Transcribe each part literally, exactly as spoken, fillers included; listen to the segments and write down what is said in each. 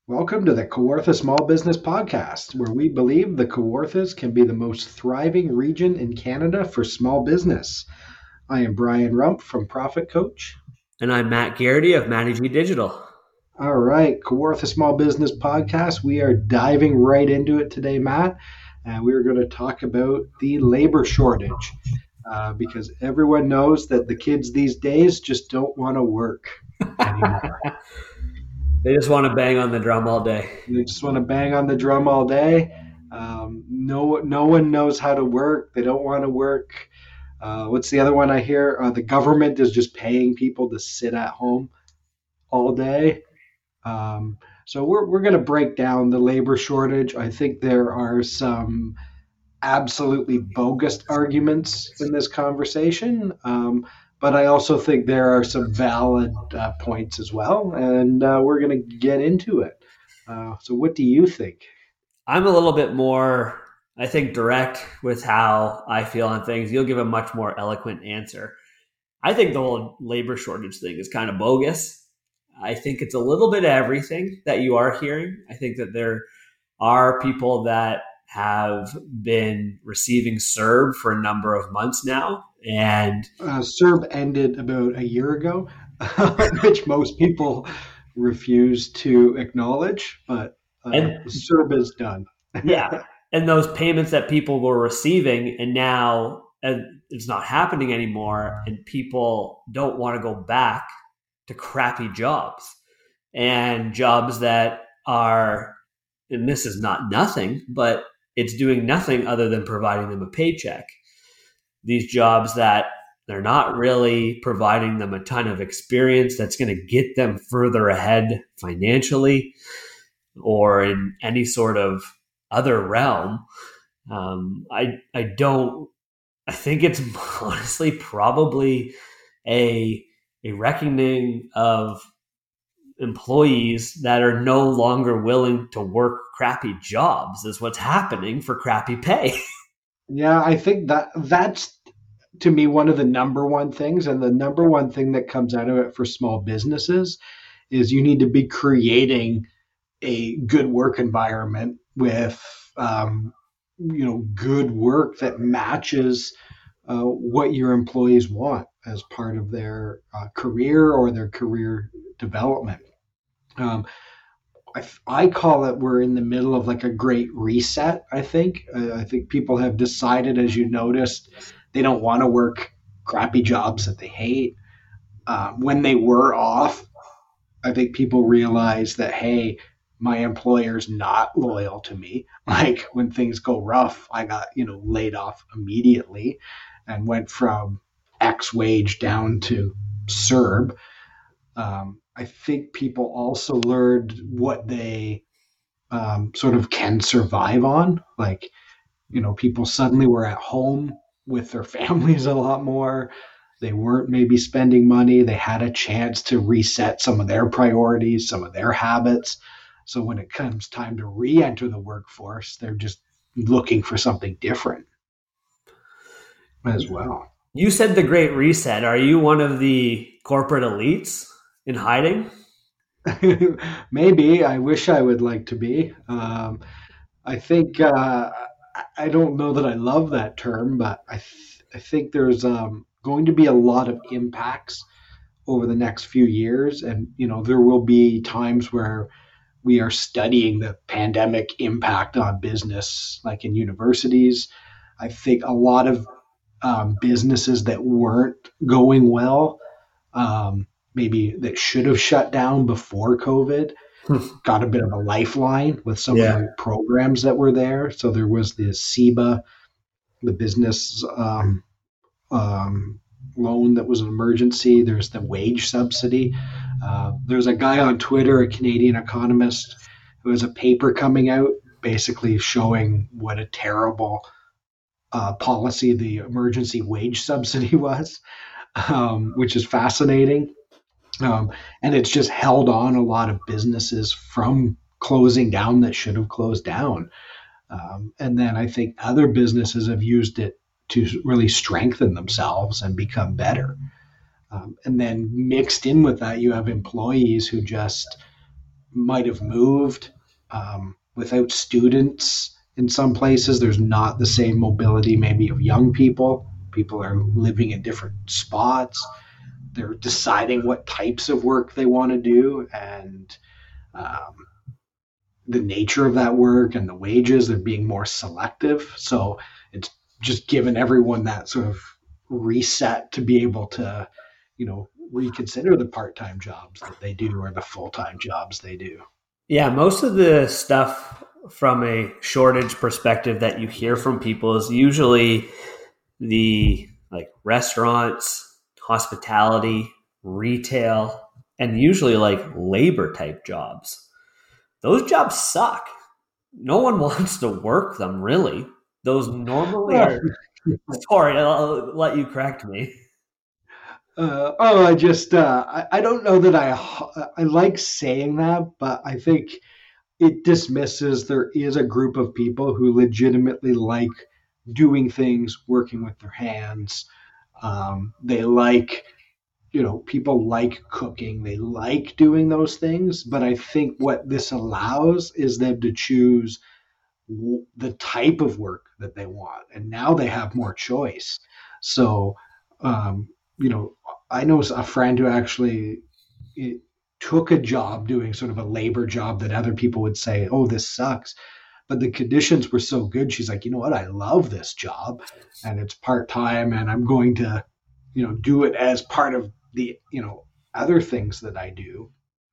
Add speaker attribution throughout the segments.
Speaker 1: Welcome to the Kawartha Small Business Podcast, where we believe the Kawarthas can be the most thriving region in Canada for small business. I am Brian Rump from Profit Coach.
Speaker 2: And I'm Matt Garrity of Matty G Digital.
Speaker 1: All right, Kawartha Small Business Podcast. We are diving right into it today, Matt, and we're going to talk about the labor shortage uh, because everyone knows that the kids these days just don't want to work anymore.
Speaker 2: They just want to bang on the drum all day.
Speaker 1: They just want to bang on the drum all day. Um, no, no one knows how to work. They don't want to work. Uh, what's the other one I hear? Uh, the government is just paying people to sit at home all day. Um, so we're we're going to break down the labor shortage. I think there are some absolutely bogus arguments in this conversation. Um, But I also think there are some valid uh, points as well, and uh, we're going to get into it. Uh, so what do you think?
Speaker 2: I'm a little bit more, I think, direct with how I feel on things. You'll give a much more eloquent answer. I think the whole labor shortage thing is kind of bogus. I think it's a little bit of everything that you are hearing. I think that there are people that have been receiving C E R B for a number of months now. And
Speaker 1: uh, C E R B ended about a year ago, which most people refuse to acknowledge, but uh,
Speaker 2: and,
Speaker 1: C E R B is done.
Speaker 2: yeah. And those payments that people were receiving, and now it's not happening anymore, and people don't want to go back to crappy jobs and jobs that are, and this is not nothing, but it's doing nothing other than providing them a paycheck. These jobs that they're not really providing them a ton of experience that's going to get them further ahead financially or in any sort of other realm. Um, I I don't. I think it's honestly probably a a reckoning of employees that are no longer willing to work crappy jobs is what's happening for crappy pay.
Speaker 1: Yeah, I think that that's, to me, one of the number one things. And the number one thing that comes out of it for small businesses is you need to be creating a good work environment with, um, you know, good work that matches uh, what your employees want as part of their uh, career or their career development. Um, I, I call it we're in the middle of like a great reset, I think. Uh, I think people have decided, as you noticed, they don't want to work crappy jobs that they hate. Uh, when they were off, I think people realized that, hey, my employer's not loyal to me. Like when things go rough, I got, you know, laid off immediately and went from X wage down to C E R B. Um, I think people also learned what they um, sort of can survive on. Like, you know, people suddenly were at home with their families a lot more. They weren't maybe spending money. They had a chance to reset some of their priorities, some of their habits. So when it comes time to re-enter the workforce, they're just looking for something different as well.
Speaker 2: You said the Great Reset. Are you one of the corporate elites in hiding?
Speaker 1: Maybe. I wish I would like to be. Um, I think, uh, I don't know that I love that term, but I, th- I think there's um, going to be a lot of impacts over the next few years. And, you know, there will be times where we are studying the pandemic impact on business, like in universities. I think a lot of um, businesses that weren't going well, um, maybe that should have shut down before COVID, got a bit of a lifeline with some yeah. of the programs that were there. So there was the C E B A, the business um, um, loan that was an emergency. There's the wage subsidy. Uh, there's a guy on Twitter, a Canadian economist, who has a paper coming out basically showing what a terrible uh, policy the emergency wage subsidy was, um, which is fascinating. Um, and it's just held on a lot of businesses from closing down that should have closed down. Um, and then I think other businesses have used it to really strengthen themselves and become better. Um, and then mixed in with that, you have employees who just might have moved. Um, without students in some places, there's not the same mobility maybe of young people. People are living in different spots. They're deciding what types of work they want to do, and um, the nature of that work and the wages, they're being more selective. So it's just given everyone that sort of reset to be able to, you know, reconsider the part-time jobs that they do or the full-time jobs they do.
Speaker 2: Yeah, most of the stuff from a shortage perspective that you hear from people is usually the like restaurants, hospitality, retail, and usually like labor type jobs. Those jobs suck. No one wants to work them, really. Those normally are. Sorry, I'll let you correct me.
Speaker 1: Uh, oh, I just uh, I, I don't know that I I like saying that, but I think it dismisses there is a group of people who legitimately like doing things, working with their hands. Um, they like, you know, people like cooking. They like doing those things. But I think what this allows is them to choose w- the type of work that they want. And now they have more choice. So, um, you know, I know a friend who actually it, took a job doing sort of a labor job that other people would say, oh, this sucks. But the conditions were so good. She's like, you know what? I love this job and it's part time and I'm going to, you know, do it as part of the, you know, other things that I do.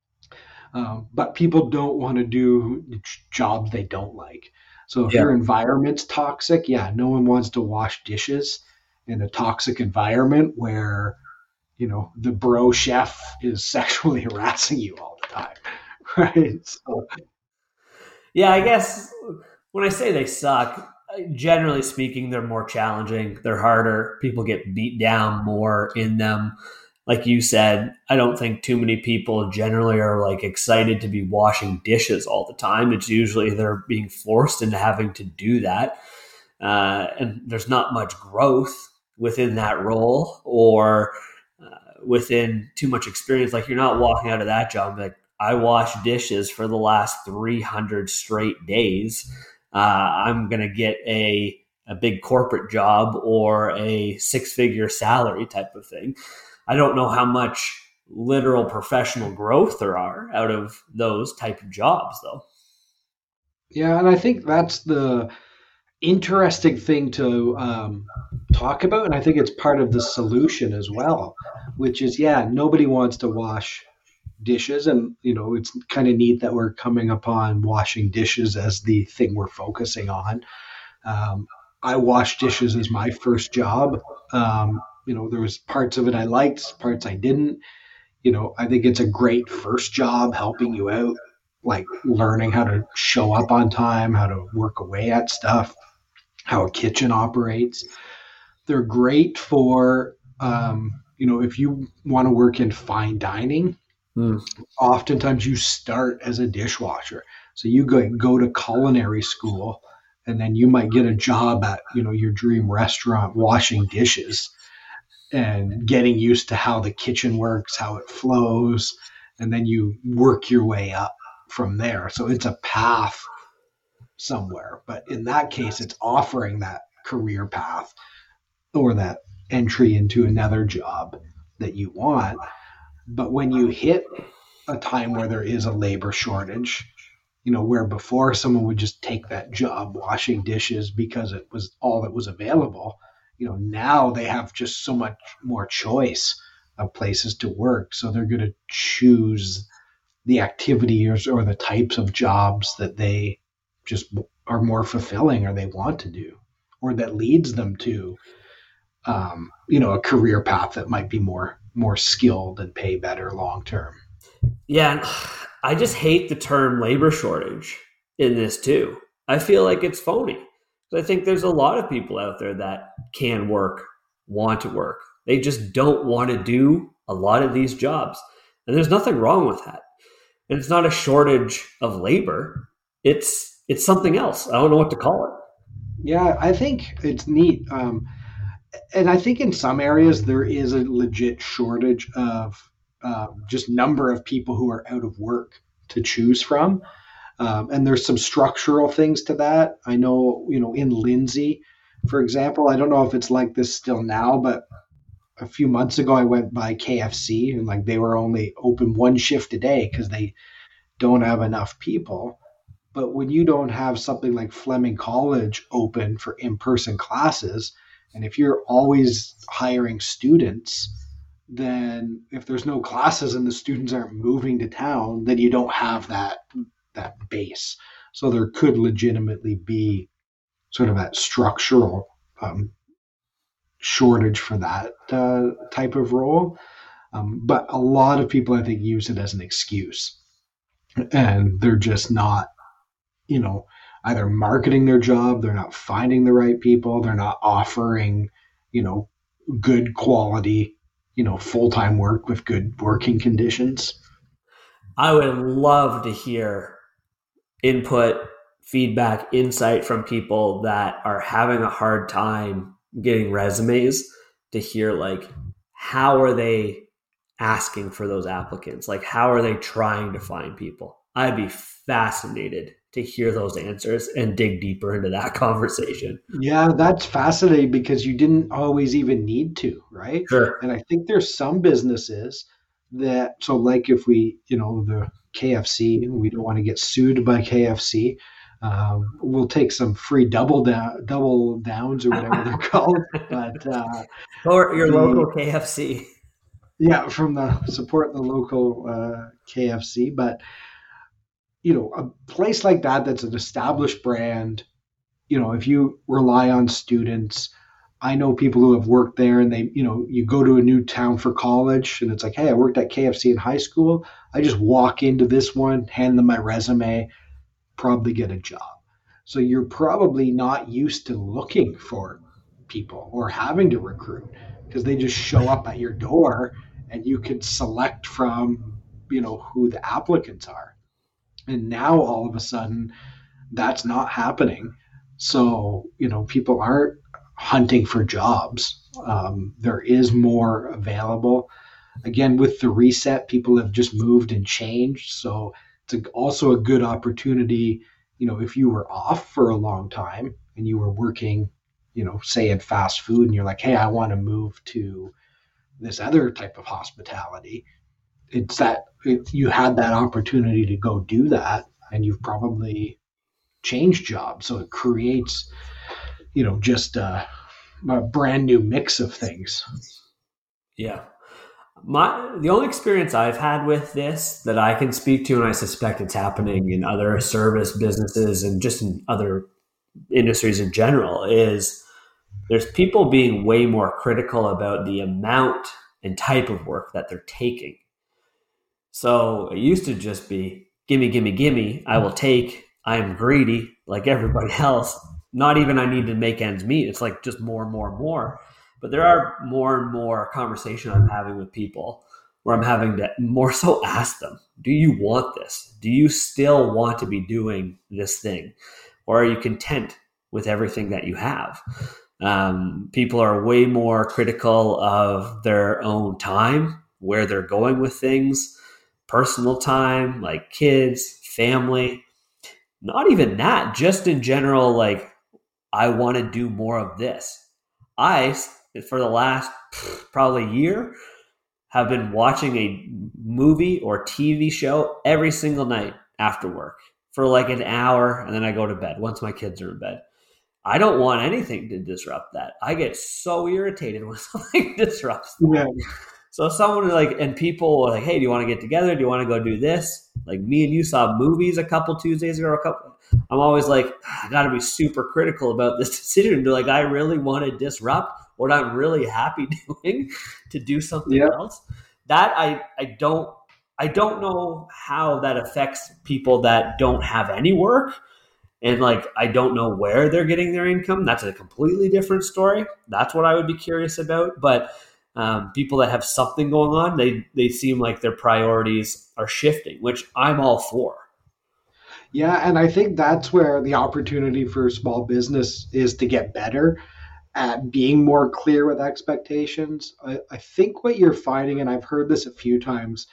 Speaker 1: Um, but people don't want to do jobs they don't like. So if
Speaker 2: Yeah.
Speaker 1: your environment's toxic, yeah, no one wants to wash dishes in a toxic environment where, you know, the bro chef is sexually harassing you all the time, right? So,
Speaker 2: Yeah, I guess when I say they suck, generally speaking, they're more challenging. They're harder. People get beat down more in them. Like you said, I don't think too many people generally are like excited to be washing dishes all the time. It's usually they're being forced into having to do that. Uh, and there's not much growth within that role or uh, within too much experience. Like you're not walking out of that job like, I wash dishes for the last three hundred straight days. Uh, I'm going to get a, a big corporate job or a six figure salary type of thing. I don't know how much literal professional growth there are out of those type of jobs, though.
Speaker 1: yeah, and I think that's the interesting thing to um, talk about, and I think it's part of the solution as well, which is, yeah, nobody wants to wash dishes, and you know, it's kind of neat that we're coming upon washing dishes as the thing we're focusing on. Um, I washed dishes as my first job. Um, you know, there was parts of it I liked, parts I didn't. You know, I think it's a great first job helping you out, like learning how to show up on time, how to work away at stuff, how a kitchen operates. They're great for, um, you know, if you want to work in fine dining,
Speaker 2: Hmm.
Speaker 1: oftentimes you start as a dishwasher. So you go, go to culinary school and then you might get a job at, you know, your dream restaurant washing dishes and getting used to how the kitchen works, how it flows, and then you work your way up from there. So it's a path somewhere. But in that case, it's offering that career path or that entry into another job that you want. But when you hit a time where there is a labor shortage, you know, where before someone would just take that job washing dishes because it was all that was available, you know, now they have just so much more choice of places to work. So they're going to choose the activities or the types of jobs that they just are more fulfilling or they want to do, or that leads them to, um, you know, a career path that might be more more skilled and pay better long term.
Speaker 2: Yeah, and I just hate the term labor shortage in this too. I feel like it's phony. I think there's a lot of people out there that can work, want to work. They just don't want to do a lot of these jobs. And there's nothing wrong with that. And it's not a shortage of labor. It's it's something else. I don't know what to call it.
Speaker 1: Yeah, I think it's neat. Um, and I think in some areas there is a legit shortage of uh, just number of people who are out of work to choose from. Um, and there's some structural things to that. I know, you know, in Lindsay, for example, I don't know if it's like this still now, but a few months ago I went by K F C and like they were only open one shift a day because they don't have enough people. But when you don't have something like Fleming College open for in-person classes, and if you're always hiring students, then if there's no classes and the students aren't moving to town, then you don't have that that base. So there could legitimately be sort of that structural um, shortage for that uh, type of role. Um, but a lot of people, I think, use it as an excuse, and they're just not, you know, either marketing their job, they're not finding the right people, they're not offering, you know, good quality, you know, full-time work with good working conditions.
Speaker 2: I would love to hear input, feedback, insight from people that are having a hard time getting resumes, to hear like, how are they asking for those applicants? Like, how are they trying to find people? I'd be fascinated to hear those answers and dig deeper into that conversation.
Speaker 1: Yeah, that's fascinating because you didn't always even need to, right?
Speaker 2: Sure.
Speaker 1: And I think there's some businesses that, so like if we, you know, the K F C, we don't want to get sued by K F C. Um, we'll take some free double down, double downs or whatever they're called. But uh,
Speaker 2: or your
Speaker 1: the,
Speaker 2: local K F C.
Speaker 1: Yeah, from the support the local uh, K F C. But you know, a place like that that's an established brand, you know, if you rely on students, I know people who have worked there and they, you know, you go to a new town for college and it's like, hey, I worked at K F C in high school. I just walk into this one, hand them my resume, probably get a job. So you're probably not used to looking for people or having to recruit because they just show up at your door and you can select from, you know, who the applicants are. And now all of a sudden that's not happening. So, you know, people aren't hunting for jobs. Um, there is more available. Again, with the reset, people have just moved and changed. So it's a, also a good opportunity, you know, if you were off for a long time and you were working, you know, say in fast food and you're like, hey, I want to move to this other type of hospitality. It's that it, you had that opportunity to go do that and you've probably changed jobs. So it creates, you know, just a, a brand new mix of things.
Speaker 2: Yeah. My the only experience I've had with this that I can speak to, and I suspect it's happening in other service businesses and just in other industries in general, is there's people being way more critical about the amount and type of work that they're taking. So it used to just be, gimme, gimme, gimme, I will take, I am greedy like everybody else. Not even I need to make ends meet. It's like just more and more and more. But there are more and more conversation I'm having with people where I'm having to more so ask them, do you want this? Do you still want to be doing this thing? Or are you content with everything that you have? Um, people are way more critical of their own time, where they're going with things, personal time, like kids, family. Not even that, just in general, like, I want to do more of this. I, for the last probably year, have been watching a movie or T V show every single night after work for like an hour, and then I go to bed once my kids are in bed. I don't want anything to disrupt that. I get so irritated when something disrupts that. Yeah. So someone like, and people are like, hey, do you want to get together? Do you want to go do this? Like me and you saw movies a couple Tuesdays ago, a couple. I'm always like, I got to be super critical about this decision. Like, I really want to disrupt what I'm really happy doing to do something yep. else. That I, I don't, I don't know how that affects people that don't have any work. And like, I don't know where they're getting their income. That's a completely different story. That's what I would be curious about. But um, people that have something going on, they, they seem like their priorities are shifting, which I'm all for.
Speaker 1: Yeah, and I think that's where the opportunity for small business is to get better at being more clear with expectations. I, I think what you're finding, and I've heard this a few times,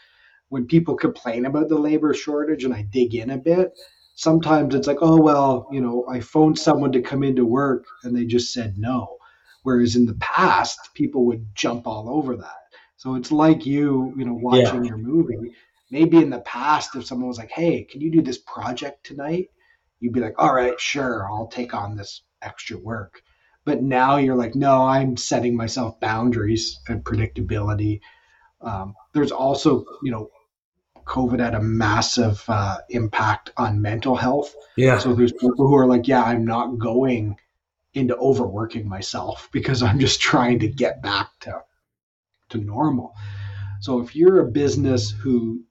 Speaker 1: when people complain about the labor shortage and I dig in a bit, sometimes it's like, oh, well, you know, I phoned someone to come into work and they just said no. Whereas in the past, people would jump all over that. So it's like you, you know,
Speaker 2: Yeah.
Speaker 1: watching your movie. Maybe in the past, if someone was like, hey, can you do this project tonight? You'd be like, all right, sure, I'll take on this extra work. But now you're like, no, I'm setting myself boundaries and predictability. Um, there's also, you know, COVID had a massive uh, impact on mental health.
Speaker 2: Yeah.
Speaker 1: So there's people who are like, yeah, I'm not going into overworking myself because I'm just trying to get back to, to normal. So if you're a business who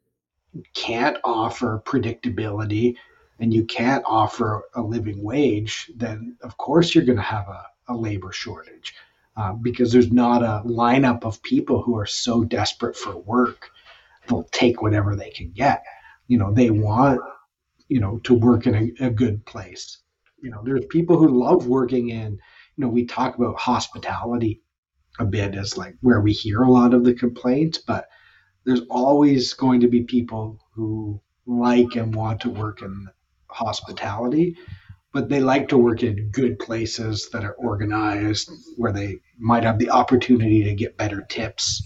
Speaker 1: can't offer predictability and you can't offer a living wage, then of course you're going to have a, a labor shortage uh, because there's not a lineup of people who are so desperate for work they'll take whatever they can get. You know, they want, you know, to work in a, a good place. You know, there's people who love working in, you know, we talk about hospitality a bit as like where we hear a lot of the complaints, but there's always going to be people who like and want to work in hospitality, but they like to work in good places that are organized, where they might have the opportunity to get better tips.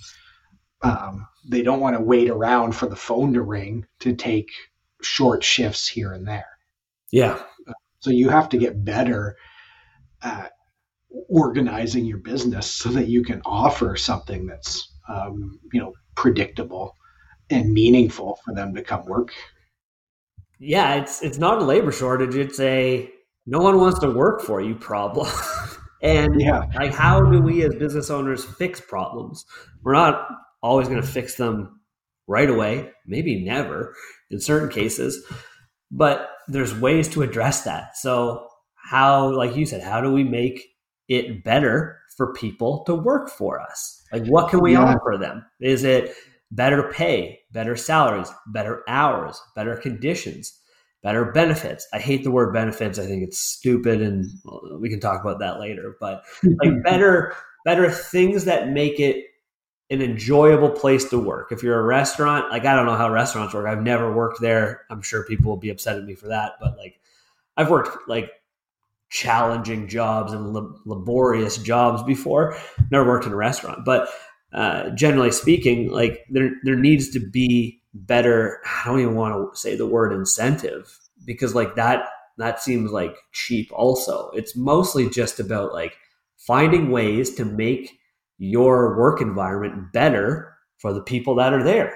Speaker 1: Um, they don't want to wait around for the phone to ring to take short shifts here and there.
Speaker 2: Yeah.
Speaker 1: So you have to get better at organizing your business so that you can offer something that's, um, you know, predictable and meaningful for them to come work.
Speaker 2: Yeah, it's it's not a labor shortage. It's a no one wants to work for you problem. And
Speaker 1: Yeah.
Speaker 2: like, how do we as business owners fix problems? We're not always going to fix them right away, maybe never in certain cases, but there's ways to address that. So how, like you said, how do we make it better for people to work for us? Like, what can we
Speaker 1: Yeah.
Speaker 2: offer them? Is it better pay, better salaries, better hours, better conditions, better benefits? I hate the word benefits. I think it's stupid, and we can talk about that later. But like better, better things that make it an enjoyable place to work. If you're a restaurant, like, I don't know how restaurants work. I've never worked there. I'm sure people will be upset at me for that. But like, I've worked like challenging jobs and lab- laborious jobs before. Never worked in a restaurant, but uh, generally speaking, like there there needs to be better. I don't even want to say the word incentive, because like that that seems like cheap. Also, it's mostly just about like finding ways to make your work environment better for the people that are there.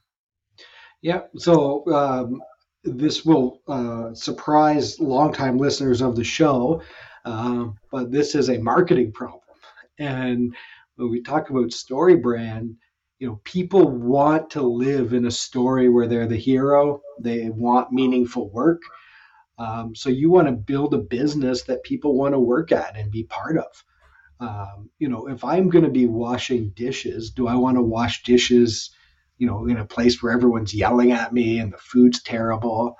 Speaker 1: Yeah. So um, this will uh, surprise longtime listeners of the show, uh, but this is a marketing problem. And when we talk about story brand, you know, people want to live in a story where they're the hero. They want meaningful work. Um, so you want to build a business that people want to work at and be part of. Um, you know, if I'm going to be washing dishes, do I want to wash dishes, you know, in a place where everyone's yelling at me and the food's terrible?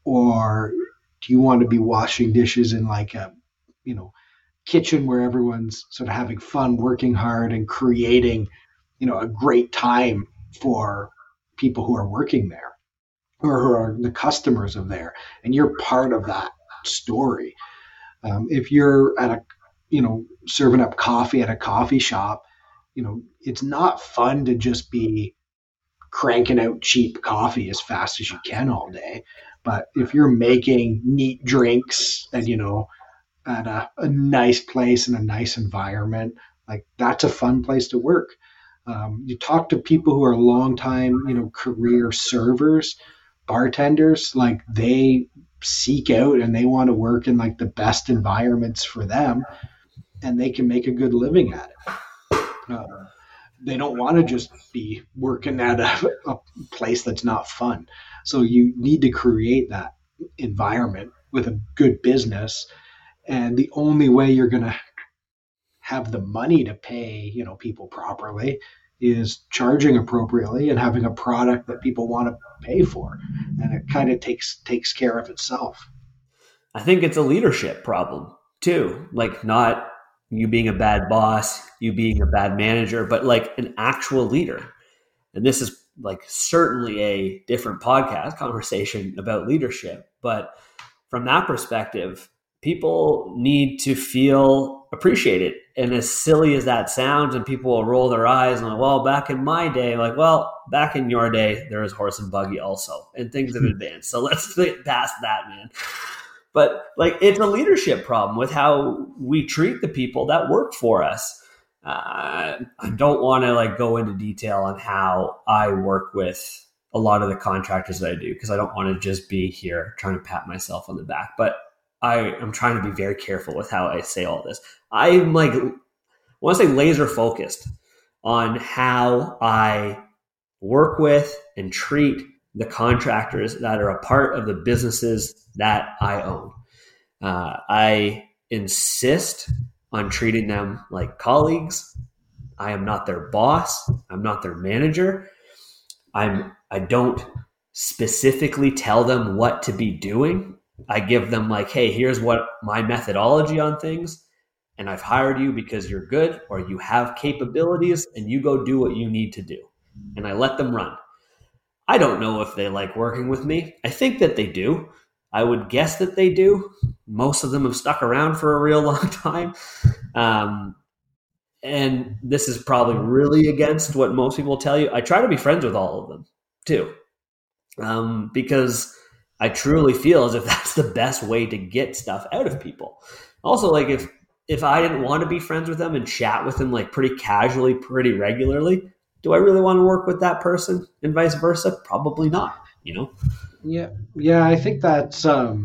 Speaker 1: Or do you want to be washing dishes in like a, you know, kitchen where everyone's sort of having fun, working hard and creating, you know, a great time for people who are working there or who are the customers of there, and you're part of that story. Um, if you're at a, you know, serving up coffee at a coffee shop, you know, it's not fun to just be cranking out cheap coffee as fast as you can all day. But if you're making neat drinks and, you know, at a, a nice place in a nice environment, like that's a fun place to work. Um, you talk to people who are longtime, you know, career servers, bartenders, like they seek out and they want to work in like the best environments for them, and they can make a good living at it. Uh, they don't want to just be working at a, a place that's not fun. So you need to create that environment with a good business. And the only way you're going to have the money to pay, you know, people properly is charging appropriately and having a product that people want to pay for. And it kind of takes takes care of itself.
Speaker 2: I think it's a leadership problem too. Like, not you being a bad boss, you being a bad manager, but like an actual leader. And this is like certainly a different podcast conversation about leadership. But from that perspective, people need to feel appreciated. And as silly as that sounds, and people will roll their eyes and like, well, back in my day, like, well, back in your day, there was horse and buggy also, and things have advanced. So let's get past that, man. But like, it's a leadership problem with how we treat the people that work for us. Uh, I don't want to like go into detail on how I work with a lot of the contractors that I do, because I don't want to just be here trying to pat myself on the back. But I am trying to be very careful with how I say all this. I'm like, I want to say laser focused on how I work with and treat the contractors that are a part of the businesses that I own. Uh, I insist on treating them like colleagues. I am not their boss. I'm not their manager. I'm, I don't specifically tell them what to be doing. I give them like, hey, here's what my methodology on things, and I've hired you because you're good or you have capabilities, and you go do what you need to do. And I let them run. I don't know if they like working with me. I think that they do. I would guess that they do. Most of them have stuck around for a real long time. Um, and this is probably really against what most people tell you. I try to be friends with all of them too, um, because I truly feel as if that's the best way to get stuff out of people. Also, like if if I didn't want to be friends with them and chat with them like pretty casually, pretty regularly, do I really want to work with that person and vice versa? Probably not, you know?
Speaker 1: Yeah. Yeah. I think that's, um,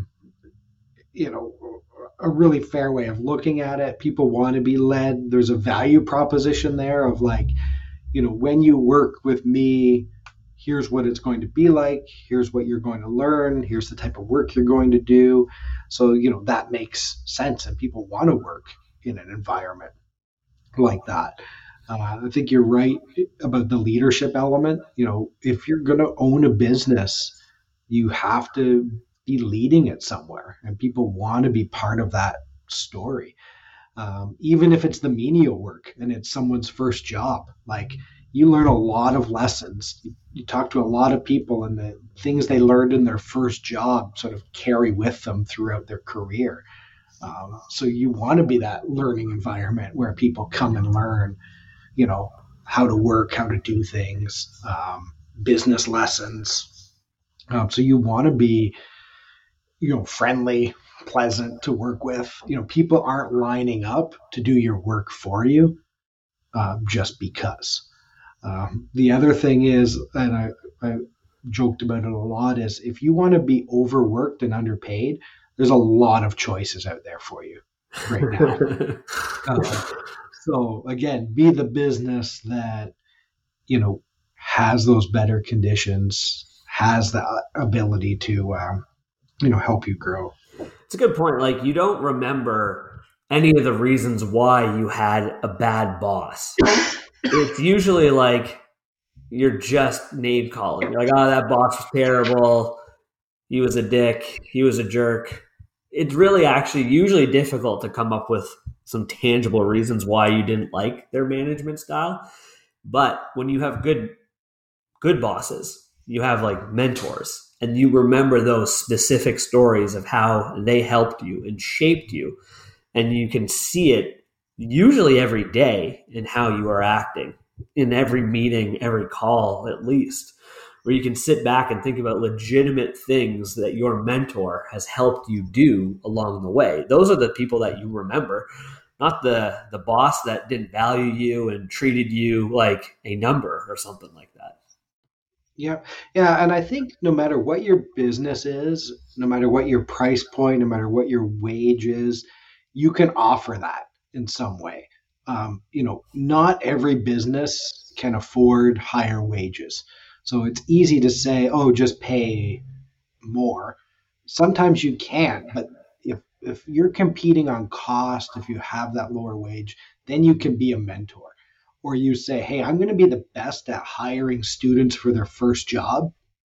Speaker 1: you know, a really fair way of looking at it. People want to be led. There's a value proposition there of like, you know, when you work with me, here's what it's going to be like. Here's what you're going to learn. Here's the type of work you're going to do. So, you know, that makes sense. And people want to work in an environment like that. Uh, I think you're right about the leadership element. You know, if you're going to own a business, you have to be leading it somewhere, and people want to be part of that story. Um, even if it's the menial work and it's someone's first job, like you learn a lot of lessons. You, you talk to a lot of people, and the things they learned in their first job sort of carry with them throughout their career. Um, so you want to be that learning environment where people come and learn, you know, how to work, how to do things, um, business lessons. Um, so you want to be, you know, friendly, pleasant to work with. You know, people aren't lining up to do your work for you uh, just because. Um, the other thing is, and I, I joked about it a lot, is if you want to be overworked and underpaid, there's a lot of choices out there for you right now. uh, so again, be the business that, you know, has those better conditions, has the ability to, um, you know, help you grow.
Speaker 2: It's a good point. Like, you don't remember any of the reasons why you had a bad boss. It's usually like you're just name calling. You're like, oh, that boss was terrible. He was a dick. He was a jerk. It's really actually usually difficult to come up with some tangible reasons why you didn't like their management style. But when you have good, good bosses, you have like mentors, and you remember those specific stories of how they helped you and shaped you. And you can see it usually every day in how you are acting, in every meeting, every call, at least, where you can sit back and think about legitimate things that your mentor has helped you do along the way. Those are the people that you remember, not the, the boss that didn't value you and treated you like a number or something like that.
Speaker 1: Yeah. Yeah. And I think no matter what your business is, no matter what your price point, no matter what your wage is, you can offer that in some way. Um, you know, not every business can afford higher wages. So it's easy to say, oh, just pay more. Sometimes you can, but if if you're competing on cost, if you have that lower wage, then you can be a mentor. Or you say, hey, I'm going to be the best at hiring students for their first job,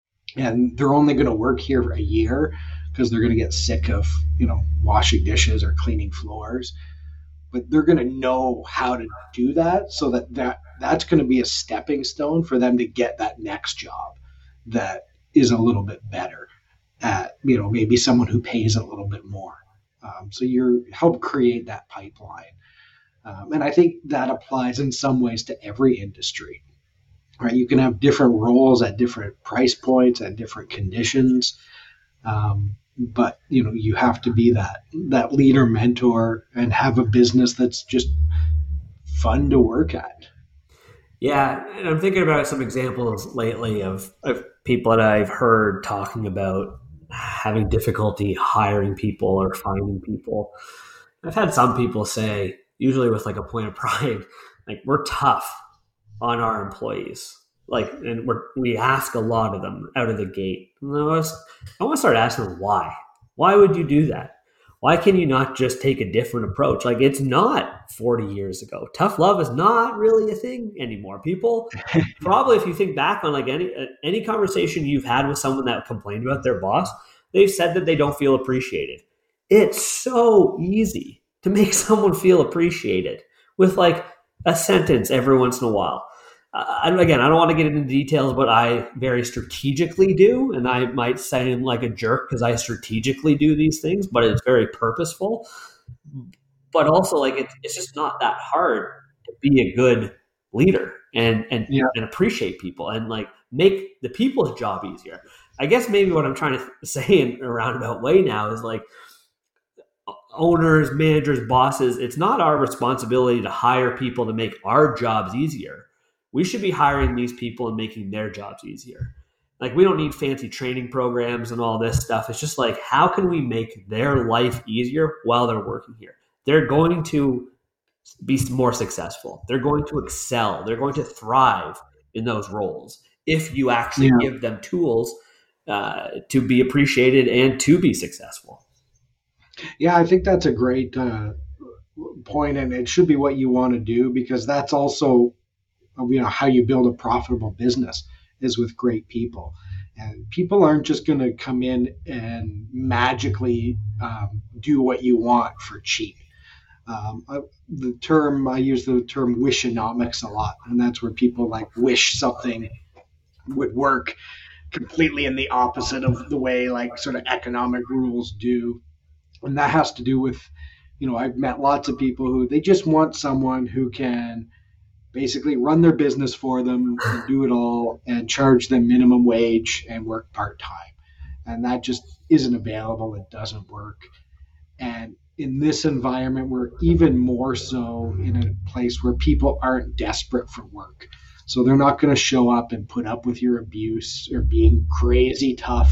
Speaker 1: and they're only going to work here for a year because they're going to get sick of, you know, washing dishes or cleaning floors. But they're going to know how to do that so that, that that's going to be a stepping stone for them to get that next job that is a little bit better at, you know, maybe someone who pays a little bit more. Um, so you're help create that pipeline. Um, and I think that applies in some ways to every industry, right? You can have different roles at different price points, at different conditions. Um, but, you know, you have to be that, that leader mentor and have a business that's just fun to work at.
Speaker 2: Yeah, and I'm thinking about some examples lately of, of people that I've heard talking about having difficulty hiring people or finding people. I've had some people say, usually with like a point of pride, like we're tough on our employees. Like, and we're, we ask a lot of them out of the gate. And I, was, I want to start asking them why. Why would you do that? Why can you not just take a different approach? Like, it's not forty years ago. Tough love is not really a thing anymore. People probably, if you think back on like any any conversation you've had with someone that complained about their boss, they've said that they don't feel appreciated. It's so easy to make someone feel appreciated with like a sentence every once in a while. Uh, again, I don't want to get into details, but I very strategically do, and I might sound like a jerk because I strategically do these things, but it's very purposeful. But also, like it's, it's just not that hard to be a good leader and and, yeah. and appreciate people and like make the people's job easier. I guess maybe what I'm trying to say in a roundabout way now is like owners, managers, bosses, it's not our responsibility to hire people to make our jobs easier. We should be hiring these people and making their jobs easier. Like we don't need fancy training programs and all this stuff. It's just like, how can we make their life easier while they're working here? They're going to be more successful. They're going to excel. They're going to thrive in those roles if you actually yeah. give them tools uh, to be appreciated and to be successful.
Speaker 1: Yeah, I think that's a great uh, point, and it should be what you want to do because that's also, you know, how you build a profitable business is with great people. And people aren't just going to come in and magically um, do what you want for cheap. Um, I, the term, I use the term wishonomics a lot, and that's where people like wish something would work completely in the opposite of the way like sort of economic rules do. And that has to do with, you know, I've met lots of people who they just want someone who can basically run their business for them and do it all and charge them minimum wage and work part-time. And that just isn't available. It doesn't work. And in this environment, we're even more so in a place where people aren't desperate for work. So they're not going to show up and put up with your abuse or being crazy tough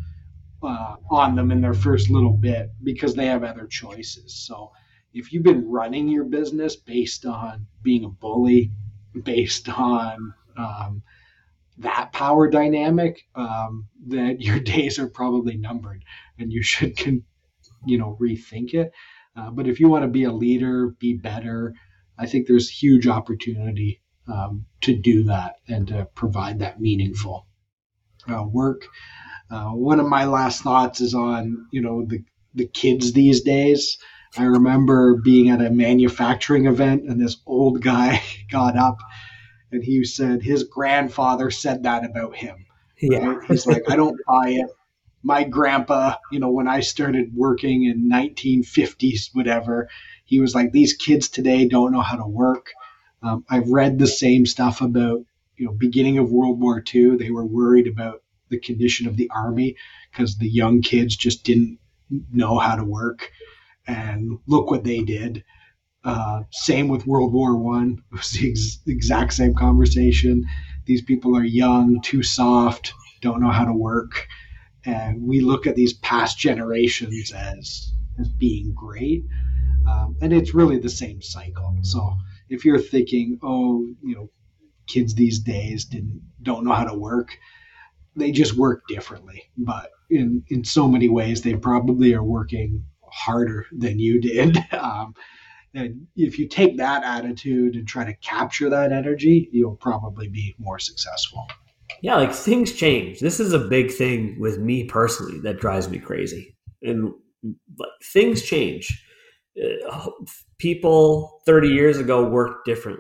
Speaker 1: uh, on them in their first little bit because they have other choices. So if you've been running your business based on being a bully, based on um, that power dynamic, um, then your days are probably numbered and you should, con- you know, rethink it. Uh, but if you want to be a leader, be better, I think there's huge opportunity um, to do that and to provide that meaningful uh, work. Uh, one of my last thoughts is on, you know, the, the kids these days. I remember being at a manufacturing event and this old guy got up and he said his grandfather said that about him.
Speaker 2: Yeah.
Speaker 1: Right? He's like, I don't buy it. My grandpa, you know, when I started working in nineteen fifties, whatever, he was like, these kids today don't know how to work. Um, I've read the same stuff about, you know, beginning of World War Two. They were worried about the condition of the army because the young kids just didn't know how to work. And look what they did. Uh, same with World War One. It was the ex- exact same conversation. These people are young, too soft, don't know how to work. And we look at these past generations as, as being great. Um, and it's really the same cycle. So if you're thinking, oh, you know, kids these days didn't don't know how to work, they just work differently. But in, in so many ways, they probably are working harder than you did. Um, and if you take that attitude and try to capture that energy, you'll probably be more successful.
Speaker 2: Yeah, like things change. This is a big thing with me personally that drives me crazy. And like things change. Uh, people thirty years ago worked differently.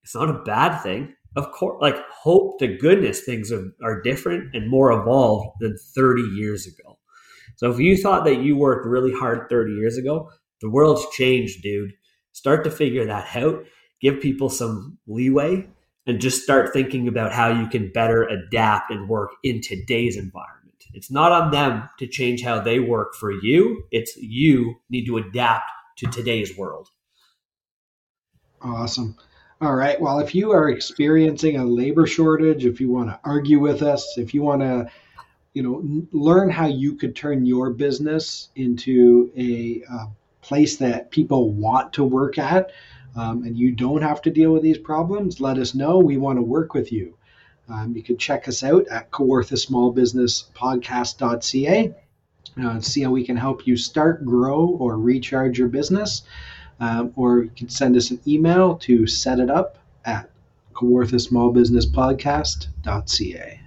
Speaker 2: It's not a bad thing. Of course, like hope to goodness things are, are different and more evolved than thirty years ago. So if you thought that you worked really hard thirty years ago, the world's changed, dude. Start to figure that out. Give people some leeway and just start thinking about how you can better adapt and work in today's environment. It's not on them to change how they work for you. It's you need to adapt to today's world.
Speaker 1: Awesome. All right. Well, if you are experiencing a labor shortage, if you want to argue with us, if you want to, you know, n- learn how you could turn your business into a uh, place that people want to work at, um, and you don't have to deal with these problems, let us know. We want to work with you. Um, you can check us out at Kawartha Small Business Podcast dot c a uh, and see how we can help you start, grow, or recharge your business. Um, or you can send us an email to set it up at Kawartha Small Business Podcast dot c a.